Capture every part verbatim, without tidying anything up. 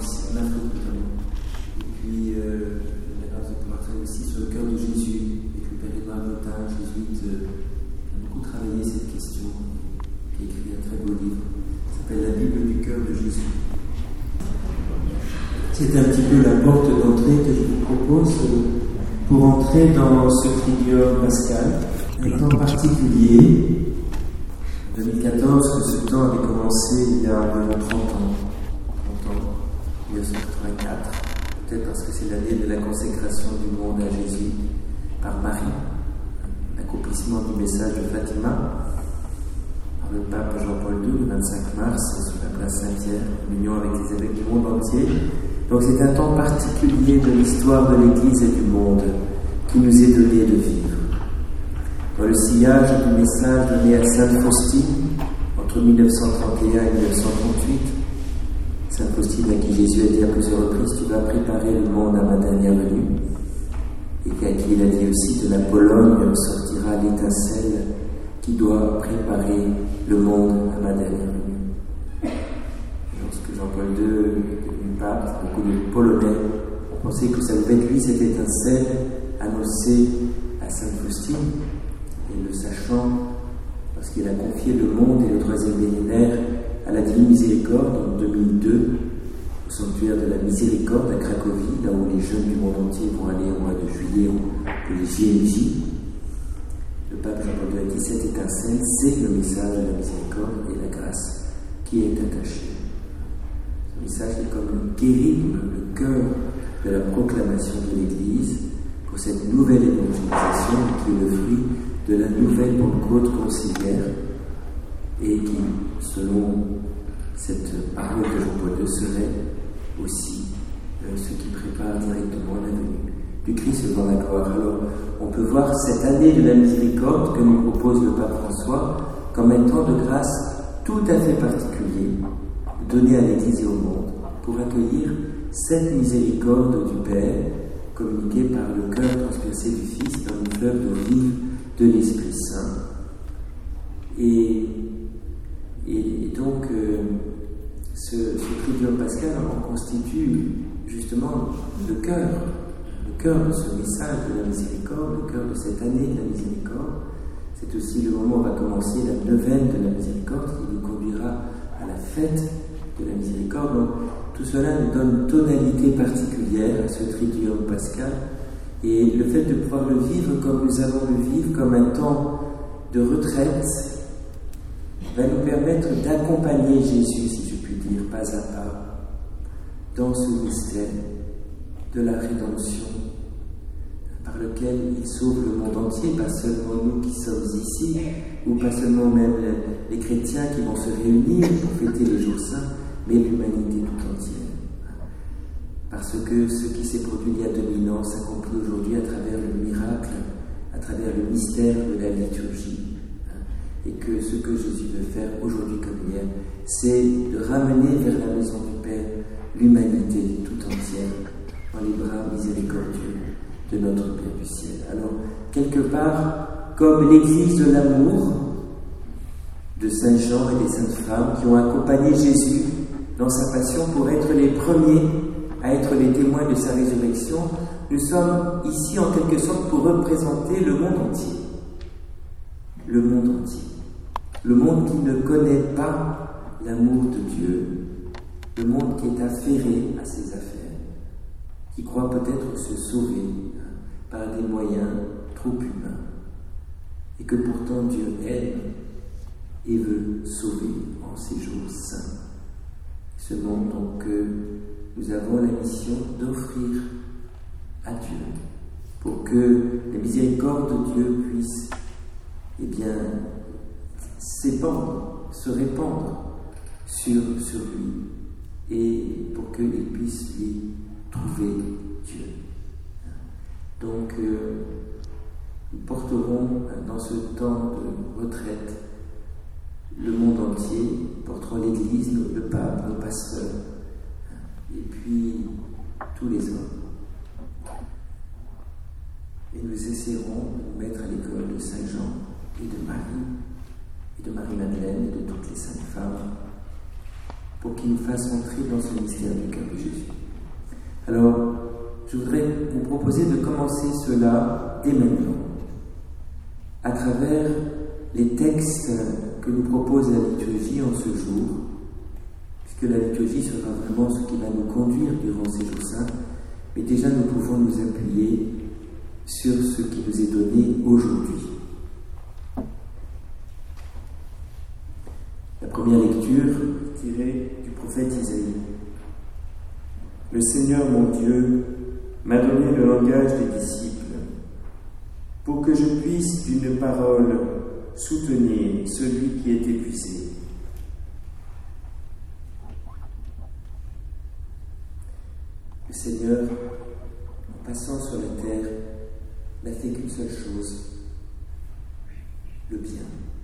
ici, en Afrique notamment. Et puis, euh, on a la grâce de pouvoir travailler aussi sur le cœur de Jésus, avec le père Édouard Motin, jésuite, euh, qui a beaucoup travaillé cette question, qui a écrit un très beau livre, qui s'appelle La Bible du cœur de Jésus. C'est un petit peu la porte d'entrée que je vous propose pour entrer dans ce triduum pascal, un temps particulier. En deux mille quatorze, que ce temps avait commencé il y a environ trente ans, trente ans, mille neuf cent quatre-vingt-quatre, peut-être parce que c'est l'année de la consécration du monde à Jésus par Marie, l'accomplissement du message de Fatima par le pape Jean-Paul deux, le vingt-cinq mars, sur la place Saint-Pierre, en union avec les évêques du monde entier. Donc c'est un temps particulier de l'histoire de l'Église et du monde qui nous est donné de vivre. Dans le sillage du message donné à Sainte Faustine entre mille neuf cent trente et un et mille neuf cent trente-huit, Sainte Faustine à qui Jésus a dit à plusieurs reprises « Tu vas préparer le monde à ma dernière venue » et à qui il a dit aussi « De la Pologne sortira l'étincelle qui doit préparer le monde à ma dernière venue ». Lorsque Jean-Paul deux une pape, beaucoup de Polonais ont pensé que ça devait être lui, cette étincelle annoncée à Sainte Faustine, et le sachant, parce qu'il a confié le monde et le troisième millénaire à la Divine Miséricorde en deux mille deux, au sanctuaire de la Miséricorde à Cracovie, là où les jeunes du monde entier vont aller au mois de juillet pour les J M J. Le pape Jean-Paul deux a dit cette étincelle, c'est le message de la miséricorde et la grâce qui est attaché. Ce message est comme le kérigme, le cœur de la proclamation de l'Église pour cette nouvelle évangélisation qui est le fruit de la nouvelle Pentecôte conciliaire et qui, selon cette parole de Jean-Paul deux, serait aussi euh, ce qui prépare directement la venue du Christ dans la gloire. Alors, on peut voir cette année de la miséricorde que nous propose le pape François comme un temps de grâce tout à fait particulier donné à l'Église et au monde pour accueillir cette miséricorde du Père communiquée par le cœur transpercé du Fils dans une fleuve d'eau vive de l'Esprit Saint. Et, et, et donc, euh, ce, ce triduum pascal en constitue justement le cœur, le cœur de ce message de la miséricorde, le cœur de cette année de la miséricorde. C'est aussi le moment où on va commencer la neuvaine de la miséricorde qui nous conduira à la fête de la miséricorde. Donc, tout cela nous donne une tonalité particulière à ce triduum pascal. Et le fait de pouvoir le vivre comme nous allons le vivre, comme un temps de retraite, va nous permettre d'accompagner Jésus, si je puis dire, pas à pas, dans ce mystère de la rédemption, par lequel il sauve le monde entier, pas seulement nous qui sommes ici, ou pas seulement même les chrétiens qui vont se réunir pour fêter le jour saint, mais l'humanité tout entière. Parce que ce qui s'est produit il y a deux mille ans s'accomplit aujourd'hui à travers le miracle, à travers le mystère de la liturgie. Et que ce que Jésus veut faire aujourd'hui comme hier, c'est de ramener vers la maison du Père l'humanité tout entière dans les bras miséricordieux de notre Père du ciel. Alors, quelque part, comme l'église de l'amour de Saint Jean et des saintes femmes qui ont accompagné Jésus dans sa passion pour être les premiers à être les témoins de sa résurrection, nous sommes ici en quelque sorte pour représenter le monde entier. Le monde entier. Le monde qui ne connaît pas l'amour de Dieu. Le monde qui est affairé à ses affaires. Qui croit peut-être se sauver par des moyens trop humains. Et que pourtant Dieu aime et veut sauver en ces jours saints. Ce monde donc que nous avons la mission d'offrir à Dieu pour que la miséricorde de Dieu puisse eh bien, s'épandre, se répandre sur, sur lui et pour qu'il puisse y trouver Dieu. Donc, euh, nous porterons dans ce temps de retraite le monde entier, porterons l'Église, le pape, nos pasteurs, et puis tous les hommes. Et nous essaierons de nous mettre à l'école de Saint Jean et de Marie, et de Marie-Madeleine et de toutes les saintes femmes, pour qu'il nous fasse entrer dans ce mystère du cœur de Jésus. Alors, je voudrais vous proposer de commencer cela dès maintenant, à travers les textes que nous propose la liturgie en ce jour, puisque la liturgie sera vraiment ce qui va nous conduire durant ces jours saints, mais déjà nous pouvons nous appuyer sur ce qui nous est donné aujourd'hui. La première lecture tirée du prophète Isaïe. Le Seigneur mon Dieu m'a donné le langage des disciples pour que je puisse d'une parole soutenir celui qui est épuisé. Le Seigneur, en passant sur la terre, n'a fait qu'une seule chose, le bien.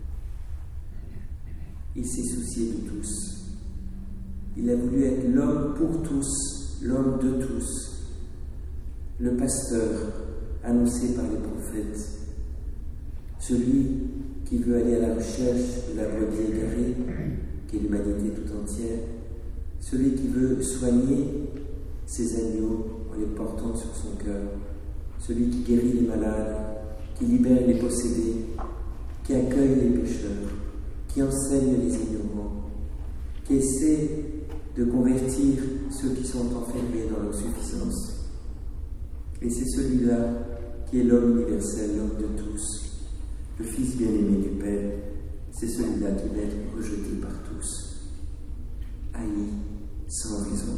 Il s'est soucié de tous. Il a voulu être l'homme pour tous, l'homme de tous, le pasteur annoncé par les prophètes, celui qui veut aller à la recherche de la brebis égarée, qui est l'humanité tout entière, celui qui veut soigner ses agneaux en les portant sur son cœur, celui qui guérit les malades, qui libère les possédés, qui accueille les pécheurs, qui enseigne les ignorants, qui essaie de convertir ceux qui sont enfermés dans leur suffisance. Et c'est celui-là qui est l'homme universel, l'homme de tous, le Fils bien-aimé du Père. C'est celui-là qui va être rejeté par tous, haï sans raison,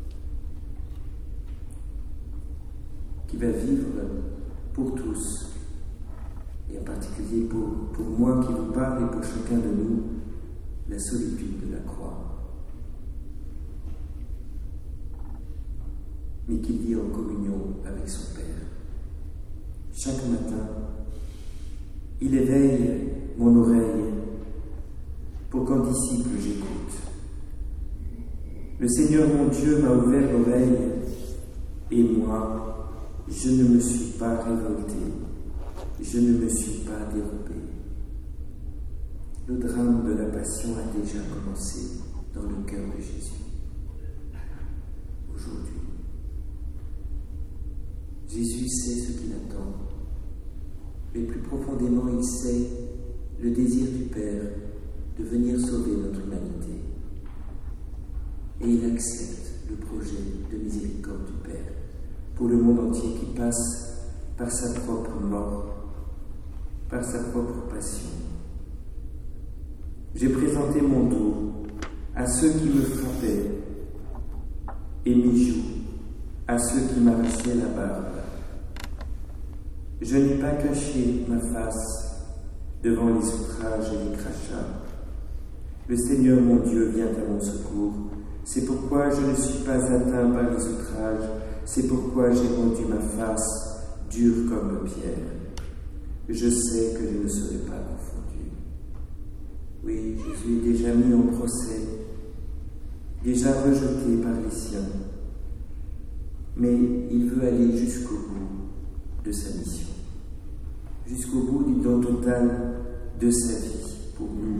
qui va vivre pour tous, et en particulier pour, pour moi qui vous parle et pour chacun de nous, la solitude de la croix. Mais qui vit en communion avec son Père. Chaque matin, il éveille mon oreille pour qu'en disciple j'écoute. Le Seigneur mon Dieu m'a ouvert l'oreille et moi, je ne me suis pas révolté, je ne me suis pas dérobé. Le drame de la passion a déjà commencé dans le cœur de Jésus. Aujourd'hui, Jésus sait ce qu'il attend, mais plus profondément il sait le désir du Père de venir sauver notre humanité. Et il accepte le projet de miséricorde du Père pour le monde entier qui passe par sa propre mort, par sa propre passion. J'ai présenté mon dos à ceux qui me frappaient et mes joues à ceux qui m'arrachaient la barbe. Je n'ai pas caché ma face devant les outrages et les crachats. Le Seigneur mon Dieu vient à mon secours. C'est pourquoi je ne suis pas atteint par les outrages. C'est pourquoi j'ai rendu ma face dure comme pierre. Je sais que je ne serai pas confondu. Oui, Jésus est déjà mis en procès, déjà rejeté par les siens. Mais il veut aller jusqu'au bout de sa mission, jusqu'au bout du don total de sa vie pour nous.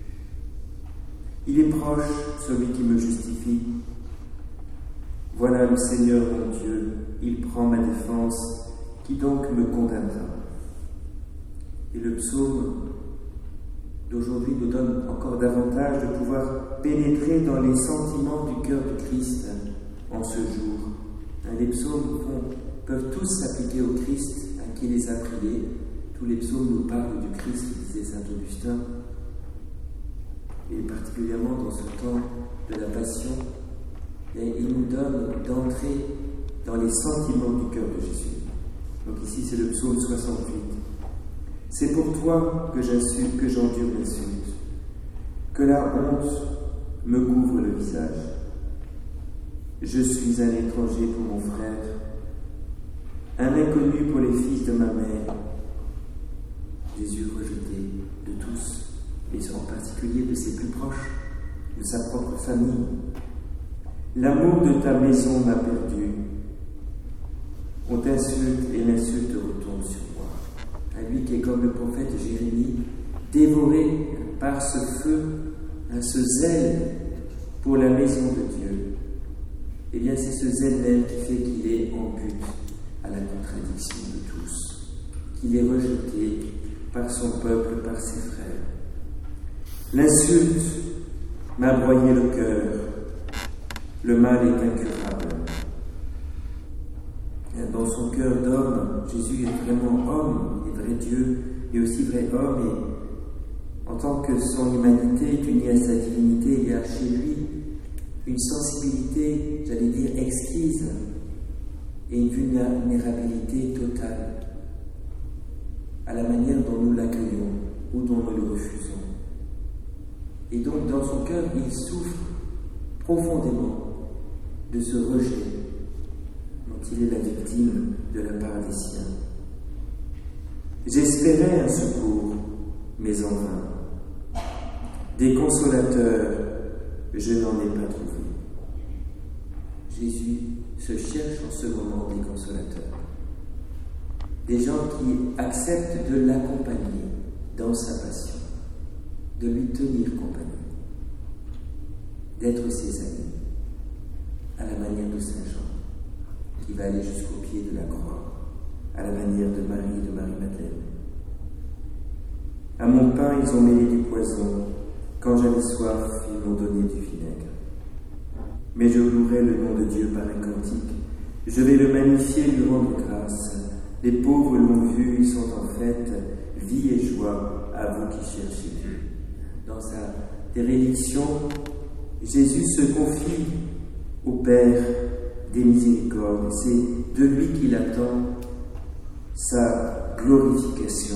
Il est proche, celui qui me justifie. Voilà le Seigneur mon Dieu, il prend ma défense, qui donc me condamnera. Et le psaume d'aujourd'hui nous donne encore davantage de pouvoir pénétrer dans les sentiments du cœur de Christ en ce jour. Les psaumes font, peuvent tous s'appliquer au Christ à qui les a priés. Tous les psaumes nous parlent du Christ, disait saint Augustin. Et particulièrement dans ce temps de la Passion, et il nous donne d'entrer dans les sentiments du cœur de Jésus. Donc ici c'est le psaume soixante-huit. C'est pour toi que j'insulte, que j'endure l'insulte, que la honte me couvre le visage. Je suis un étranger pour mon frère, un inconnu pour les fils de ma mère. Jésus rejeté de tous, et en particulier de ses plus proches, de sa propre famille. L'amour de ta maison m'a perdu. On t'insulte et l'insulte retombe sur moi. À lui qui est comme le prophète Jérémie, dévoré par ce feu, ce zèle pour la maison de Dieu, eh bien c'est ce zèle-même qui fait qu'il est en but à la contradiction de tous, qu'il est rejeté par son peuple, par ses frères. L'insulte m'a broyé le cœur, le mal est incurable. Dans son cœur d'homme, Jésus est vraiment homme, il est vrai Dieu, mais aussi vrai homme, et en tant que son humanité est unie à sa divinité, il y a chez lui une sensibilité, j'allais dire, exquise et une vulnérabilité totale à la manière dont nous l'accueillons ou dont nous le refusons. Et donc, dans son cœur, il souffre profondément de ce rejet dont il est la victime de la part des siens. J'espérais un secours, mais en vain. Des consolateurs, je n'en ai pas trouvé. Jésus se cherche en ce moment des consolateurs. Des gens qui acceptent de l'accompagner dans sa passion, de lui tenir compagnie, d'être ses amis, à la manière de Saint Jean, qui va aller jusqu'au pied de la croix, à la manière de Marie et de Marie-Madeleine. À mon pain, ils ont mêlé du poison. Quand j'avais soif, ils m'ont donné du vinaigre. Mais je louerai le nom de Dieu par un cantique. Je vais le magnifier, lui rendre grâce. Les pauvres l'ont vu, ils sont en fête. Vie et joie à vous qui cherchez Dieu. Dans sa déréliction, Jésus se confie au Père des miséricordes. C'est de lui qu'il attend sa glorification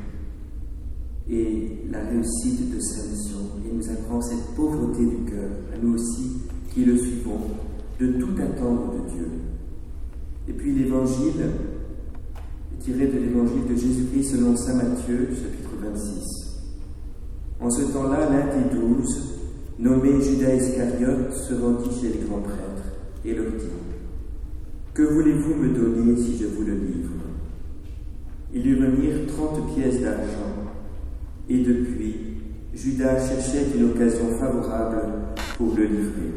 et la réussite de sa mission. Il nous apprend cette pauvreté du cœur, à nous aussi qui le suivons, de tout attendre de Dieu. Et puis l'évangile, tiré de l'évangile de Jésus-Christ selon saint Matthieu, chapitre vingt-six. En ce temps-là, l'un des douze, nommé Judas Iscariote, se rendit chez les grands prêtres et leur dit : que voulez-vous me donner si je vous le livre ? Ils lui remirent trente pièces d'argent. Et depuis, Judas cherchait une occasion favorable pour le livrer.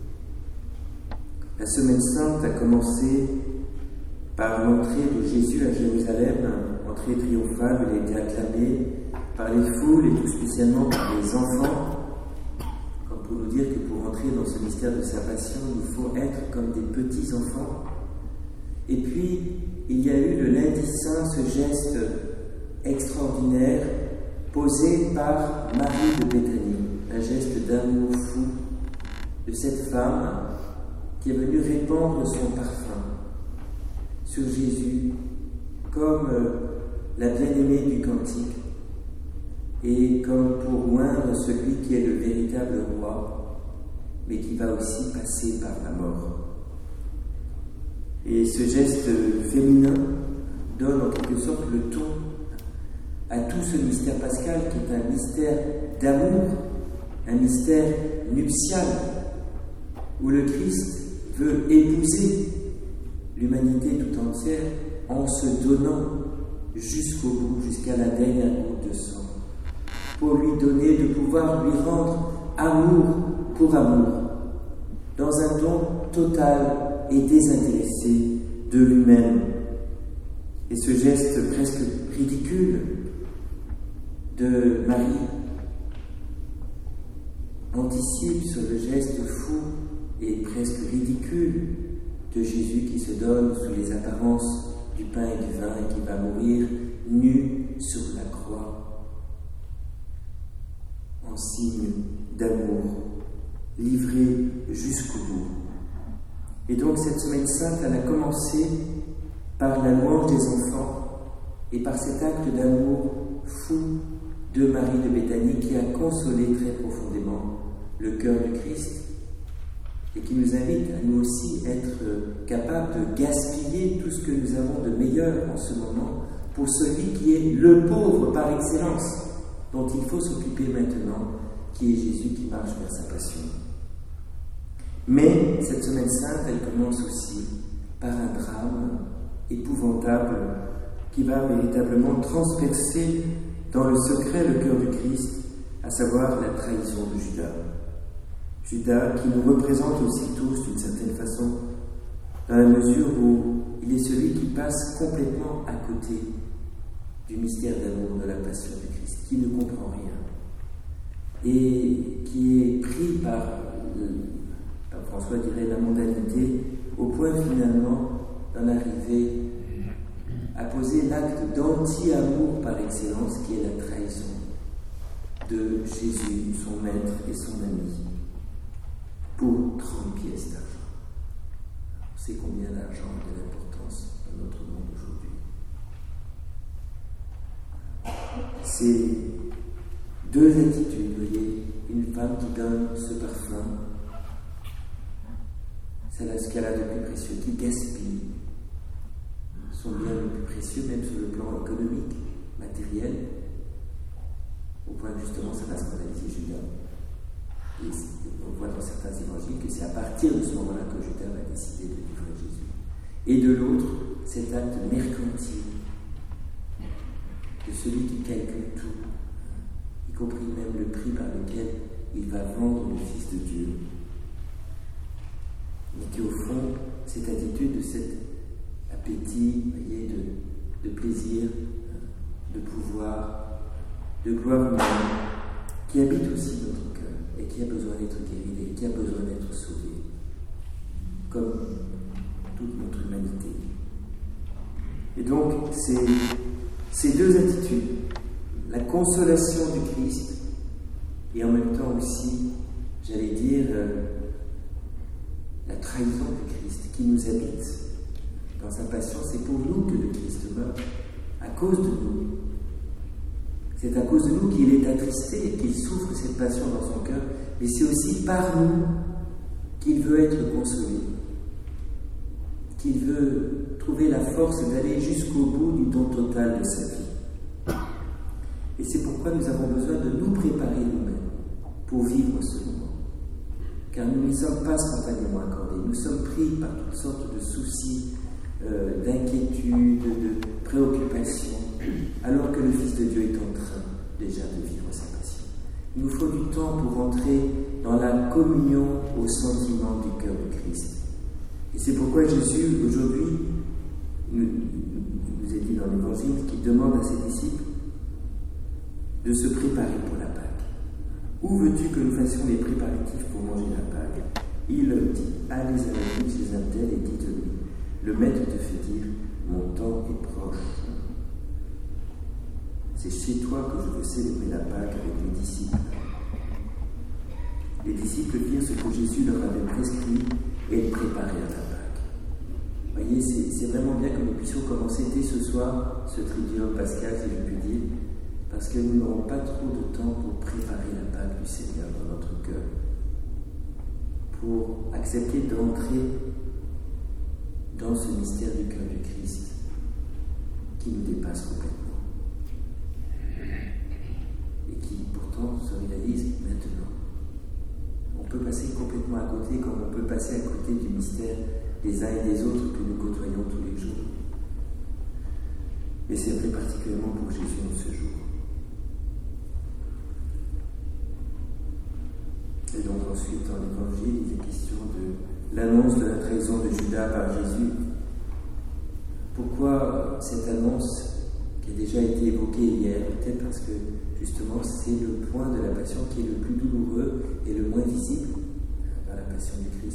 La Semaine Sainte a commencé par l'entrée de Jésus à Jérusalem, entrée triomphale. Elle a été acclamée par les foules et tout spécialement par les enfants, comme pour nous dire que pour entrer dans ce mystère de sa passion, il faut être comme des petits enfants. Et puis, il y a eu le lundi saint, ce geste extraordinaire posé par Marie de Béthanie, un geste d'amour fou de cette femme qui est venue répandre son parfum sur Jésus comme la bien-aimée du cantique et comme pour oindre celui qui est le véritable roi, mais qui va aussi passer par la mort. Et ce geste féminin donne en quelque sorte le ton à tout ce mystère pascal qui est un mystère d'amour, un mystère nuptial, où le Christ veut épouser l'humanité tout entière en se donnant jusqu'au bout, jusqu'à la dernière goutte de sang, pour lui donner, de pouvoir lui rendre amour pour amour, dans un don total et désintéressé de lui-même. Et ce geste presque ridicule de Marie anticipe sur le geste fou et presque ridicule de Jésus qui se donne sous les apparences du pain et du vin et qui va mourir nu sur la croix en signe d'amour, livré jusqu'au bout. Et donc cette Semaine Sainte, elle a commencé par la louange des enfants et par cet acte d'amour fou de Marie de Béthanie qui a consolé très profondément le cœur du Christ et qui nous invite à nous aussi être capables de gaspiller tout ce que nous avons de meilleur en ce moment pour celui qui est le pauvre par excellence, dont il faut s'occuper maintenant, qui est Jésus qui marche vers sa passion. Mais cette Semaine Sainte, elle commence aussi par un drame épouvantable qui va véritablement transpercer dans le secret le cœur du Christ, à savoir la trahison de Judas. Judas, qui nous représente aussi tous d'une certaine façon, dans la mesure où il est celui qui passe complètement à côté du mystère d'amour de la passion du Christ, qui ne comprend rien, et qui est pris par, par François dirait, la mondanité, au point finalement d'en arriver à poser l'acte d'anti-amour par excellence, qui est la trahison de Jésus, son maître et son ami, pour trente pièces d'argent. On sait combien l'argent a de l'importance dans notre monde aujourd'hui. C'est deux attitudes, vous voyez, une femme qui donne ce parfum, c'est ce qu'elle a de plus précieux, qui gaspille son bien le plus précieux, même sur le plan économique, matériel, au point justement ça va scandaliser Judas. Et on voit dans certains évangiles que c'est à partir de ce moment-là que Judas va décider de livrer Jésus. Et de l'autre, cet acte mercantile de celui qui calcule tout, y compris même le prix par lequel il va vendre le Fils de Dieu. Mais qui au fond, cette attitude de cet appétit, voyez, de, de plaisir, de pouvoir, de gloire humaine, qui habite aussi notre cœur et qui a besoin d'être guéri et qui a besoin d'être sauvé, comme toute notre humanité. Et donc, c'est ces deux attitudes, la consolation du Christ et en même temps aussi, j'allais dire, euh, la trahison du Christ qui nous habite dans sa passion. C'est pour nous que le Christ meurt, à cause de nous. C'est à cause de nous qu'il est attristé, qu'il souffre cette passion dans son cœur, mais c'est aussi par nous qu'il veut être consolé, qu'il veut trouver la force d'aller jusqu'au bout du don total de sa vie. Et c'est pourquoi nous avons besoin de nous préparer nous-mêmes pour vivre ce moment. Car nous ne sommes pas spontanément accordés, nous sommes pris par toutes sortes de soucis, euh, d'inquiétudes, de préoccupations, alors que le Fils de Dieu est en train déjà de vivre sa passion. Il nous faut du temps pour entrer dans la communion au sentiment du cœur du Christ. Et c'est pourquoi Jésus, aujourd'hui, nous, nous est dit dans l'Évangile, qu'il demande à ses disciples de se préparer pour la Pâque. Où veux-tu que nous fassions les préparatifs pour manger la Pâque? Il dit, allez à la ville chez un tel et dites-lui, le maître te fait dire, mon temps est proche. C'est chez toi que je veux célébrer la Pâque avec mes disciples. Les disciples firent ce que Jésus leur avait prescrit et ils préparèrent la Pâque. Vous voyez, c'est, c'est vraiment bien que nous puissions commencer dès ce soir ce triduum pascal, si je puis dire, parce que nous n'aurons pas trop de temps pour préparer la Pâque du Seigneur dans notre cœur, pour accepter d'entrer dans ce mystère du cœur du Christ qui nous dépasse complètement et qui pourtant se réalise maintenant. On peut passer complètement à côté comme on peut passer à côté du mystère des uns et des autres que nous côtoyons tous les jours. Mais c'est vrai particulièrement pour Jésus en ce jour. Et donc ensuite, dans l'Évangile, il est question de l'annonce de la trahison de Judas par Jésus. Pourquoi cette annonce qui a déjà été évoquée hier? Peut-être parce que justement c'est le point de la passion qui est le plus douloureux et le moins visible dans la passion du Christ.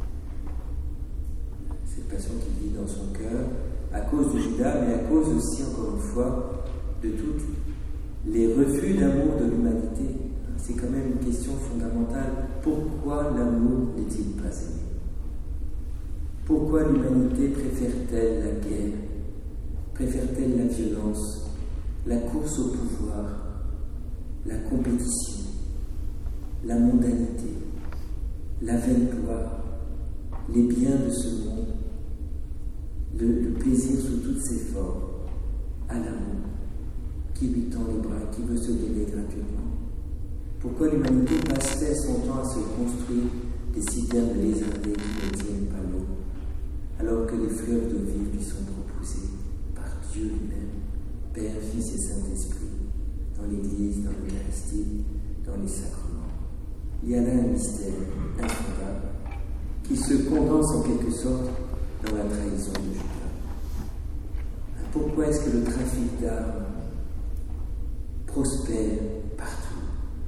Cette passion qu'il vit dans son cœur à cause de Judas, mais à cause aussi, encore une fois, de tous les refus d'amour de l'humanité. C'est quand même une question fondamentale. Pourquoi l'amour n'est-il pas aimé? Pourquoi l'humanité préfère-t-elle la guerre? Préfère-t-elle la violence, la course au pouvoir, la compétition, la mondanité, la vaine gloire, les biens de ce monde, le, le plaisir sous toutes ses formes, à l'amour, qui lui tend les bras, qui veut se donner gratuitement? Pourquoi l'humanité passe-t-elle son temps à se construire des citernes lézardées qui ne tiennent pas l'eau, alors que les fleuves d'eau vive lui sont proposés par Dieu lui-même, Père, Fils et Saint-Esprit, dans l'Église, dans l'Eucharistie, dans les sacrements? il y a là un mystère insondable qui se condense en quelque sorte dans la trahison de Judas. Pourquoi est-ce que le trafic d'armes prospère partout?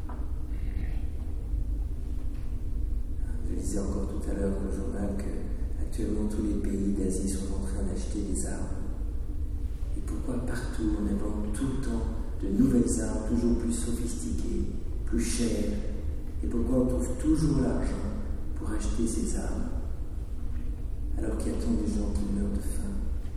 Je disais encore tout à l'heure dans le journal qu'actuellement tous les pays d'Asie sont en train d'acheter des armes. Et pourquoi partout on invente tout le temps de nouvelles armes toujours plus sophistiquées, plus chères? Et pourquoi on trouve toujours l'argent pour acheter ces armes alors qu'il y a tant de gens qui meurent de faim?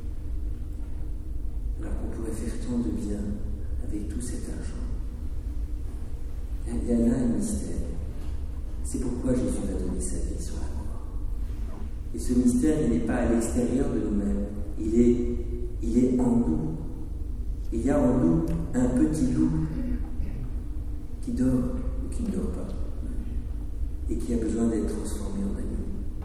Alors qu'on pourrait faire tant de bien avec tout cet argent. Il y a là un mystère. C'est pourquoi Jésus a donné sa vie sur la croix. Et ce mystère, il n'est pas à l'extérieur de nous-mêmes. Il est, il est en nous. Il y a en nous un petit loup qui dort ou qui ne dort pas et qui a besoin d'être transformé en agneau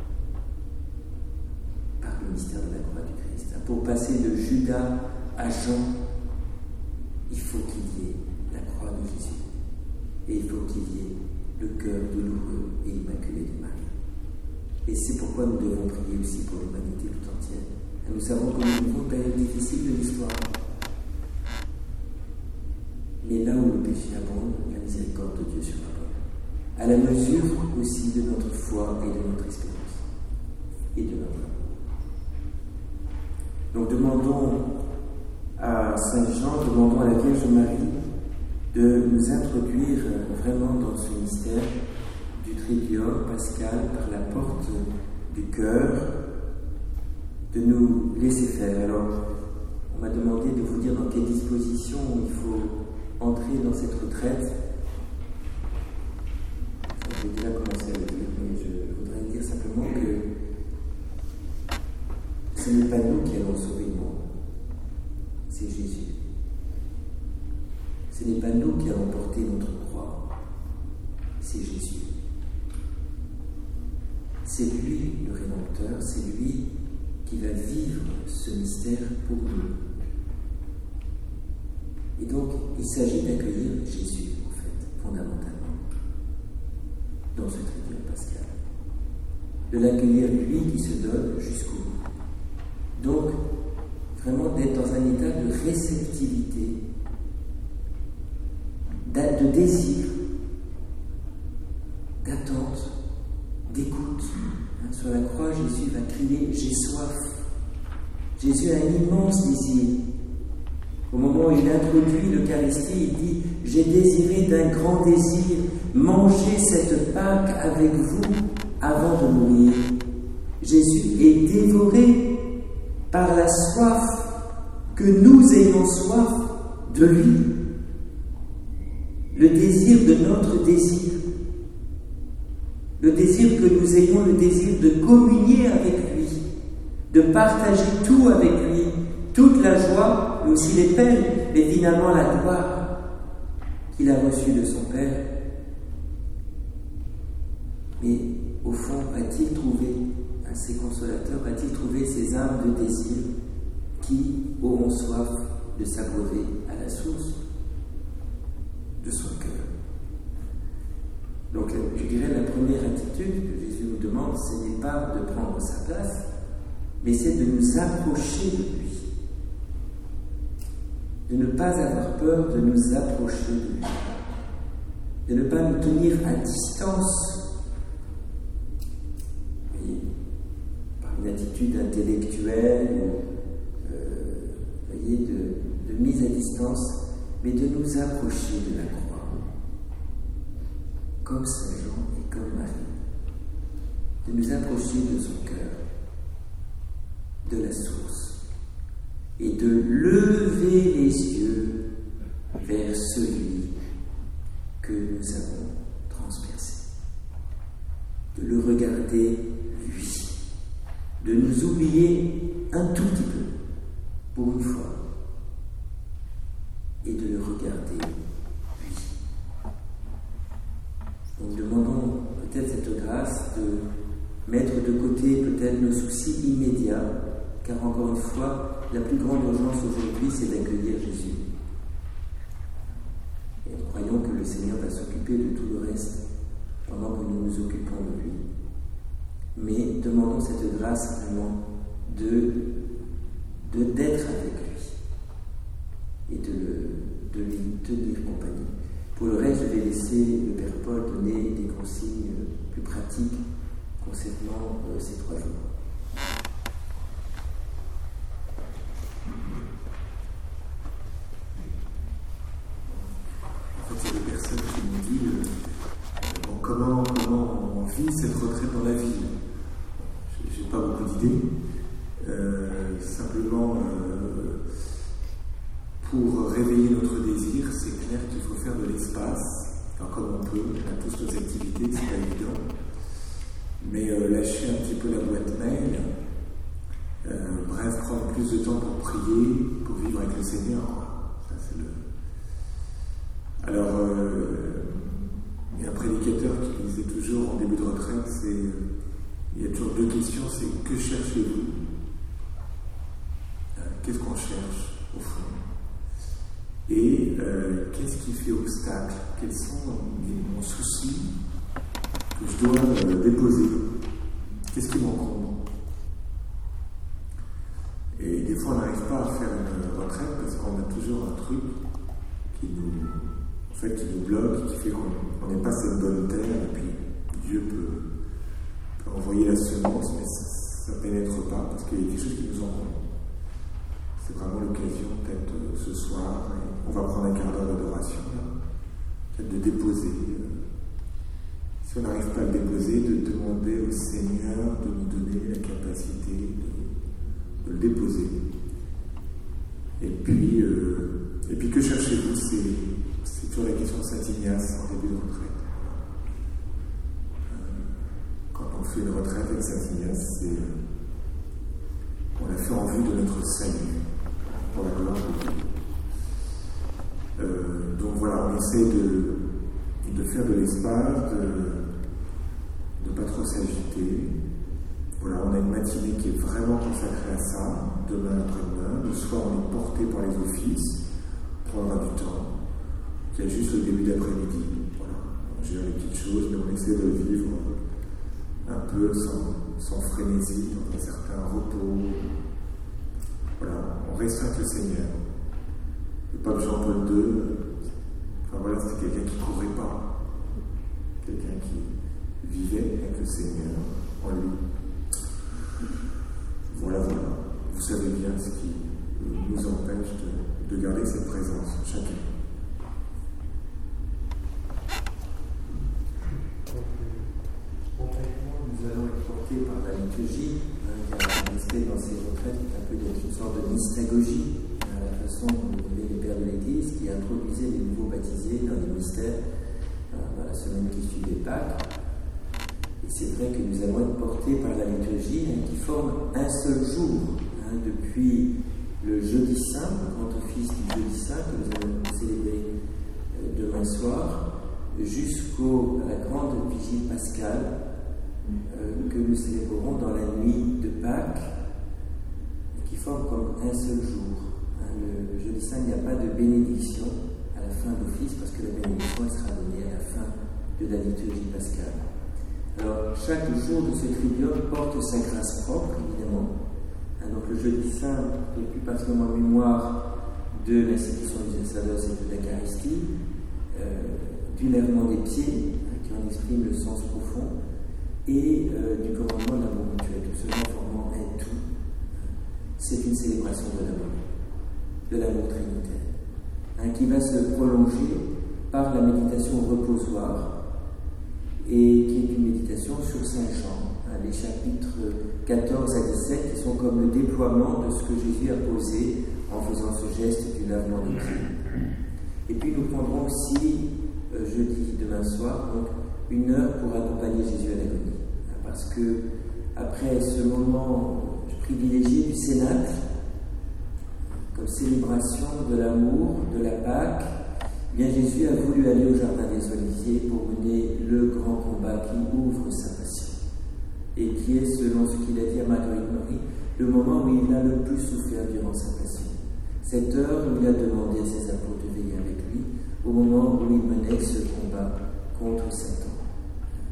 par le mystère de la croix du Christ. Pour passer de Judas à Jean, il faut qu'il y ait la croix de Jésus. Et il faut qu'il y ait le cœur douloureux et immaculé de Marie. Et c'est pourquoi nous devons prier aussi pour l'humanité tout entière. Et nous savons que nous vivons une période difficile de l'histoire. Mais là où le péché abonde, la miséricorde de Dieu surabonde. À la mesure aussi de notre foi et de notre espérance. Et de notre amour. Donc demandons à Saint Jean, demandons à la Vierge Marie de nous introduire vraiment dans ce mystère du triduum pascal par la porte du cœur, de nous laisser faire. Alors, on m'a demandé de vous dire dans quelles dispositions il faut entrer dans cette retraite. J'ai déjà commencé à le dire, mais je voudrais dire simplement que ce n'est pas nous qui allons sauver le monde, c'est Jésus. Ce n'est pas nous qui allons porter notre croix, c'est Jésus. C'est lui le Rédempteur, c'est lui qui va vivre ce mystère pour nous. Et donc, il s'agit d'accueillir Jésus, en fait, fondamentalement, dans ce triduum pascal. De l'accueillir lui qui se donne jusqu'au bout. Donc, vraiment d'être dans un état de réceptivité, de désir, d'attente, d'écoute. Hein, sur la croix, Jésus va crier « J'ai soif ». Jésus a un immense désir. Au moment où il introduit l'Eucharistie, il dit « J'ai désiré d'un grand désir manger cette Pâque avec vous avant de mourir ». Jésus est dévoré par la soif que nous ayons soif de lui. Le désir de notre désir. Le désir que nous ayons, le désir de communier avec lui, de partager tout avec lui, toute la joie, mais aussi les peines, mais finalement la gloire qu'il a reçue de son Père. Mais au fond, va-t-il trouver un ses consolateurs, va-t-il trouver ces âmes de désir qui auront soif de s'abreuver à la source de son cœur? Donc, je dirais, la première attitude que Jésus nous demande, ce n'est pas de prendre sa place, mais c'est de nous approcher de lui. De ne pas avoir peur de nous approcher de lui. De ne pas nous tenir à distance. Vous voyez, par une attitude intellectuelle, euh, vous voyez, de, de mise à distance, mais de nous approcher de la croix. Comme Saint Jean et comme Marie, de nous approcher de son cœur, de la source, et de lever les yeux vers celui que nous avons transpercé, de le regarder lui, de nous oublier un tout petit peu, pour une fois, et de le regarder lui. Donc demandons peut-être cette grâce de mettre de côté peut-être nos soucis immédiats, car encore une fois, la plus grande urgence aujourd'hui, c'est d'accueillir Jésus. Et nous croyons que le Seigneur va s'occuper de tout le reste pendant que nous nous occupons de lui. Mais demandons cette grâce vraiment de, de, d'être avec lui et de, le, de lui tenir compagnie. Pour le reste, je vais laisser le Père Paul donner des consignes plus pratiques concernant euh, ces trois jours. En fait, il y a des personnes qui me disent euh, bon, comment, comment on vit cette retraite dans la ville. Je n'ai pas beaucoup d'idées. Euh, simplement, euh, pour réveiller notre désir, c'est clair qu'il faut faire de l'espace, enfin, comme on peut, on a tous nos activités, c'est pas évident. Mais euh, lâcher un petit peu la boîte mail, euh, bref, prendre plus de temps pour prier, pour vivre avec le Seigneur. Ça, c'est le... Alors, euh, il y a un prédicateur qui disait toujours en début de retraite, c'est, euh, il y a toujours deux questions, c'est que cherchez-vous ? euh, Qu'est-ce qu'on cherche au fond ? Et euh, qu'est-ce qui fait obstacle ? Quels sont mes, mon souci que je dois euh, déposer ? Qu'est-ce qui m'encombre ? Et des fois, on n'arrive pas à faire une retraite parce qu'on a toujours un truc qui nous, en fait, qui nous bloque, qui fait qu'on n'est pas cette bonne terre. Et puis Dieu peut, peut envoyer la semence, mais ça ne pénètre pas parce qu'il y a quelque chose qui nous encombre. C'est vraiment l'occasion, peut-être euh, ce soir, on va prendre un quart d'heure d'adoration, peut-être de déposer. Euh, si on n'arrive pas à le déposer, de demander au Seigneur de nous donner la capacité de, de le déposer. Et puis, euh, et puis que cherchez-vous ? C'est, c'est toujours la question de Saint Ignace en début de retraite. Euh, quand on fait une retraite avec Saint Ignace, c'est, euh, on l'a fait en vue de notre salut, pour la gloire de Dieu. Euh, donc voilà, on essaie de, de faire de l'espace, de ne pas trop s'agiter. Voilà, on a une matinée qui est vraiment consacrée à ça, demain après-demain. Le soir, on est porté par les offices, on prendra du temps. Il y a juste le début d'après-midi. Voilà, on gère les petites choses, mais on essaie de vivre un peu sans, sans frénésie, dans un certain repos. Voilà, on reste avec le Seigneur. Le pape Jean-Paul deux, enfin voilà, c'était quelqu'un qui ne courait pas, quelqu'un qui vivait avec le Seigneur en lui. Voilà, voilà. Vous savez bien ce qui nous empêche de, de garder cette présence, chacun. Concrètement, nous allons être portés par la liturgie. Il y a un aspect dans ces retraites qui est un peu d'être une sorte de mystagogie, à la façon dont les pères de l'Église qui introduisaient les nouveaux baptisés dans les mystères dans la semaine qui suivait Pâques. Et c'est vrai que nous allons être portés par la liturgie hein, qui forme un seul jour, hein, depuis le jeudi saint, le grand office du jeudi saint que nous allons célébrer euh, demain soir, jusqu'à la grande vigile pascale euh, que nous célébrerons dans la nuit de Pâques, qui forme comme un seul jour. Hein, le, le jeudi saint, il n'y a pas de bénédiction à la fin de l'office parce que la bénédiction sera donnée à la fin de la liturgie pascale. Alors, chaque jour de ce triduum porte sa grâce propre, évidemment. Hein, donc, le jeudi saint est plus particulièrement en mémoire de l'institution du sacerdoce et de l'Eucharistie, euh, du lavement des pieds, hein, qui en exprime le sens profond, et euh, du commandement de l'amour mutuel. Tout cela formant un tout. C'est une célébration de l'amour, de l'amour trinitaire, hein, qui va se prolonger par la méditation reposoire, et qui est une méditation sur Saint Jean, hein, les chapitres quatorze à dix-sept, qui sont comme le déploiement de ce que Jésus a posé en faisant ce geste du lavement des pieds. Et puis nous prendrons aussi, euh, jeudi, demain soir, donc, une heure pour accompagner Jésus à l'agonie. Hein, parce que, après ce moment privilégié du Cénacle, comme célébration de l'amour, de la Pâque, bien Jésus a voulu aller au jardin des Oliviers pour mener le grand combat qui ouvre sa passion et qui est, selon ce qu'il a dit à Marguerite Marie, le moment où il a le plus souffert durant sa passion. Cette heure où il a demandé à ses apôtres de veiller avec lui, au moment où il menait ce combat contre Satan.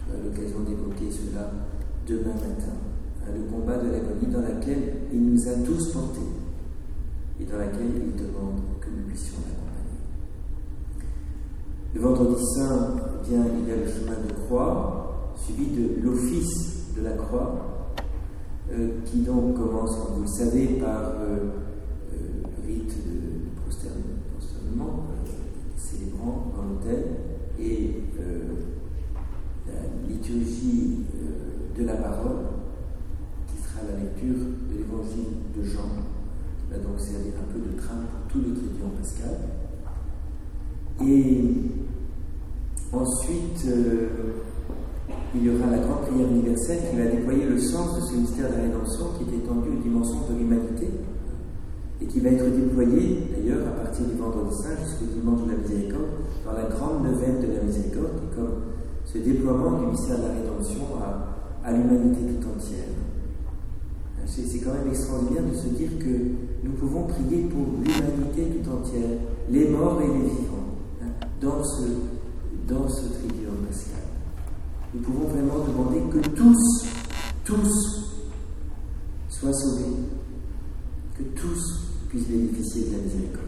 j'aurai l'occasion d'évoquer cela demain matin. Le combat de l'agonie dans laquelle il nous a tous portés et dans laquelle il demande que nous puissions l'accompagner. Le vendredi saint, eh bien, il y a le chemin de croix, suivi de l'office de la croix, euh, qui donc commence, comme vous le savez, par euh, euh, le rite de prosternement, euh, célébrant dans l'autel, et euh, la liturgie euh, de la parole, à la lecture de l'évangile de Jean, qui va donc servir un peu de trame pour tout le Triduum pascal. Et ensuite, euh, il y aura la grande prière universelle qui va déployer le sens de ce mystère de la rédemption qui est étendu aux dimensions de l'humanité et qui va être déployé d'ailleurs à partir du vendredi saint jusqu'au dimanche de la miséricorde dans la grande neuvaine de la miséricorde, qui est comme ce déploiement du mystère de la rédemption à, à l'humanité tout entière. C'est, c'est quand même extraordinaire de se dire que nous pouvons prier pour l'humanité tout entière, les morts et les vivants, hein, dans ce, dans ce Triduum pascal. Nous pouvons vraiment demander que tous, tous soient sauvés, que tous puissent bénéficier de la miséricorde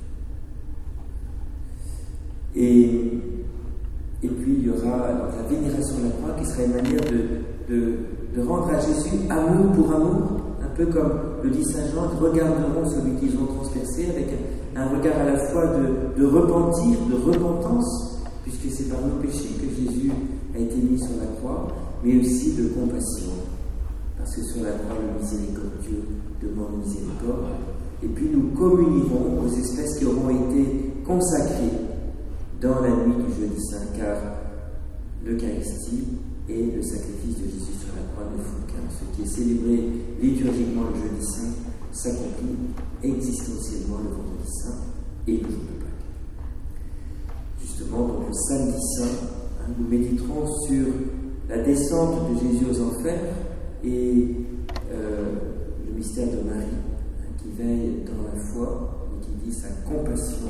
de Dieu. Et, et puis il y aura alors, la vénération de la croix qui sera une manière de, de de rendre à Jésus amour pour amour, un peu comme le dit Saint Jean, ils regarderont celui qu'ils ont transpercé avec un regard à la fois de, de repentir, de repentance, puisque c'est par nos péchés que Jésus a été mis sur la croix, mais aussi de compassion, parce que sur la croix, le miséricordieux demande miséricorde. Et puis nous communierons aux espèces qui auront été consacrées dans la nuit du jeudi saint, car l'Eucharistie et le sacrifice de Jésus sur la croix ne font qu'un. Ce qui est célébré liturgiquement le jeudi saint s'accomplit existentiellement le vendredi saint et le jour de Pâques. Justement, donc le samedi saint, hein, nous méditerons sur la descente de Jésus aux enfers et euh, le mystère de Marie, hein, qui veille dans la foi et qui dit sa compassion.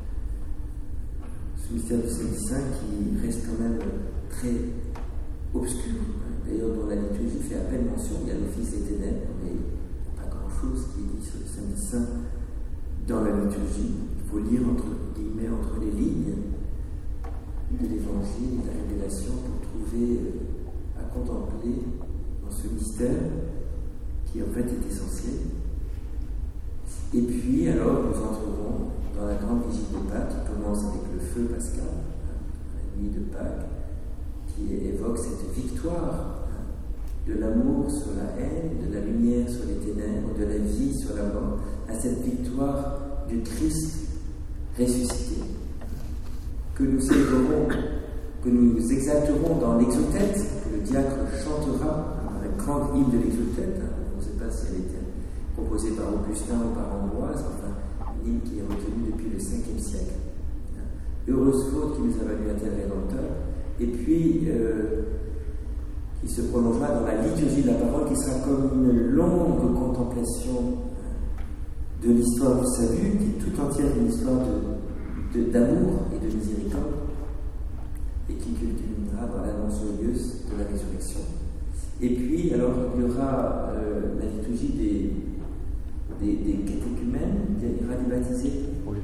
Ce mystère du samedi saint qui reste quand même très obscur, d'ailleurs dont la liturgie fait à peine mention. Il y a l'office des ténèbres, mais il n'y a pas grand-chose qui est dit sur le samedi saint dans la liturgie. Il faut lire entre guillemets entre les lignes de l'évangile et de la révélation pour trouver à contempler dans ce mystère qui en fait est essentiel. Et puis alors nous entrerons dans la grande vigile de Pâques qui commence avec le feu pascal, la nuit de Pâques, qui évoque cette victoire de l'amour sur la haine, de la lumière sur les ténèbres, de la vie sur la mort, à cette victoire du Christ ressuscité, que nous célébrerons, que nous exalterons dans l'exotète, que le diacre chantera dans la grande hymne de l'exotète. On ne sait pas si elle était composée par Augustin ou par Ambroise, enfin, une hymne qui est retenue depuis le cinquième siècle. Heureuse faute qui nous a valu un tel rédempteur. Et puis, euh, qui se prolongera dans la liturgie de la parole, qui sera comme une longue contemplation de l'histoire du salut, qui est tout entière une histoire de, de, d'amour et de miséricorde, et qui culminera dans l'annonce joyeuse de la résurrection. Et puis, alors, il y aura euh, la liturgie des, des, des catéchumènes, il y aura des baptisés. Oui.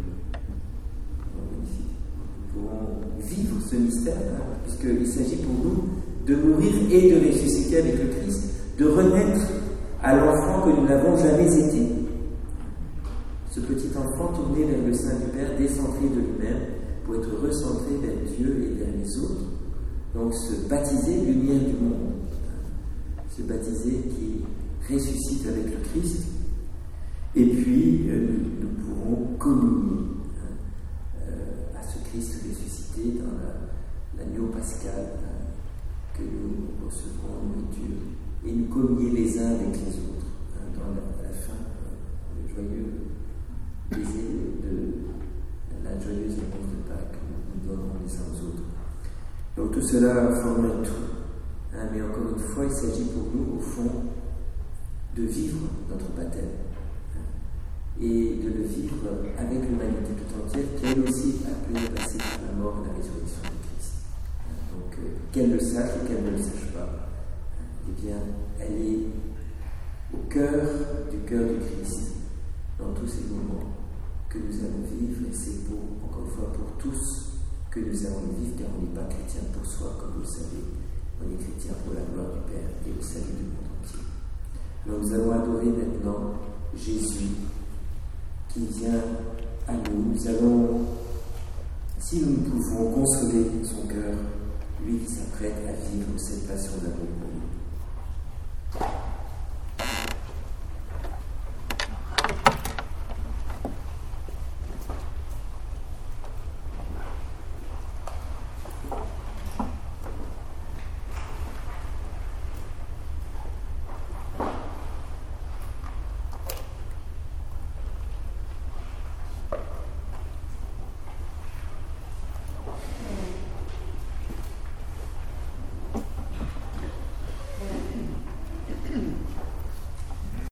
Nous pourrons vivre ce mystère, hein, puisqu'il s'agit pour nous de mourir et de ressusciter avec le Christ, de renaître à l'enfant que nous n'avons jamais été. Ce petit enfant tourné vers le sein du Père, décentré de lui-même, pour être recentré vers Dieu et vers les autres. Donc se baptiser, lumière du monde, se baptiser qui ressuscite avec le Christ. Et puis, euh, nous, nous pourrons communier euh, à ce Christ ressuscité dans la, l'agneau pascal euh, que nous recevrons en nourriture, et nous communier les uns avec les autres hein, dans la, la fin, euh, le joyeux baiser de la joyeuse annonce de Pâques que nous donnons les uns aux autres. Donc tout cela forme un tout. Hein, mais encore une fois, il s'agit pour nous, au fond, de vivre notre baptême. Hein, et de le vivre avec l'humanité tout entière, qui elle aussi appelée à passer par la mort et la résurrection de Christ. Hein, donc, Donc, euh, qu'elle le sache ou qu'elle ne le sache pas, eh bien, elle est au cœur du cœur du Christ dans tous ces moments que nous allons vivre, et c'est pour, encore une fois, pour tous que nous allons les vivre, car on n'est pas chrétien pour soi, comme vous le savez, on est chrétien pour la gloire du Père et le salut du monde entier. Alors nous allons adorer maintenant Jésus qui vient à nous. Nous allons, si nous pouvons consoler son cœur, lui qui s'apprête à vivre cette passion d'amour pour nous.